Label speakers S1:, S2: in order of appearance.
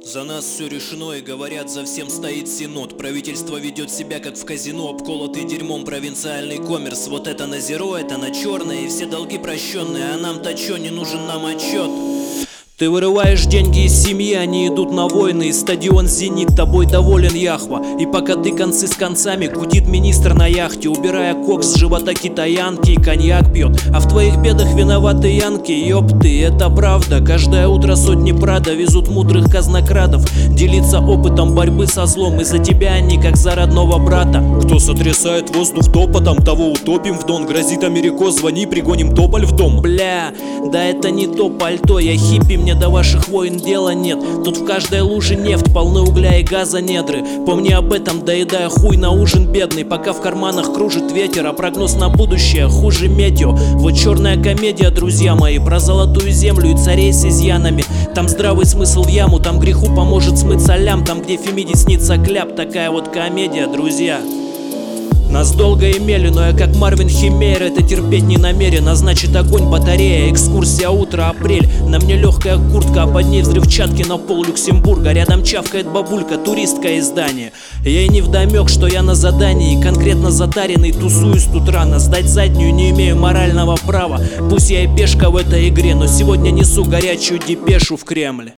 S1: За нас все решено и говорят, за всем стоит синод. Правительство ведет себя как в казино, обколотый дерьмом провинциальный коммерс. Вот это на зеро, это на черное, и все долги прощенные. А нам-то чё, не нужен нам отчет? Ты вырываешь деньги из семьи, они идут на войны. И стадион «Зенит», тобой доволен Яхва. И пока ты концы с концами, гудит министр на яхте, убирая кокс с живота китаянки и коньяк пьет. А в твоих бедах виноваты янки, ёпты, это правда. Каждое утро сотни Прада везут мудрых казнокрадов делиться опытом борьбы со злом. И за тебя они как за родного брата.
S2: Кто сотрясает воздух топотом, того утопим в дон. Грозит америкос, звони, пригоним тополь в дом.
S1: Бля, да это не то пальто, я хиппи, мне до ваших войн дела нет. Тут в каждой луже нефть, полны угля и газа недры. Помни об этом, доедая хуй на ужин бедный. Пока в карманах кружит ветер, а прогноз на будущее хуже метео. Вот черная комедия, друзья мои, про золотую землю и царей с изъянами. Там здравый смысл в яму, там греху поможет смыться лям. Там, где Фемиде снится кляп, такая вот комедия, друзья. Нас долго имели, но я как Марвин Химейр это терпеть не намерен. А значит огонь, батарея, экскурсия, утро, апрель. На мне легкая куртка, а под ней взрывчатки на пол Люксембурга. Рядом чавкает бабулька, туристка издание. Ей невдомек, что я на задании, конкретно затаренный, тусуюсь тут рано. Сдать заднюю не имею морального права. Пусть я и пешка в этой игре, но сегодня несу горячую депешу в Кремль.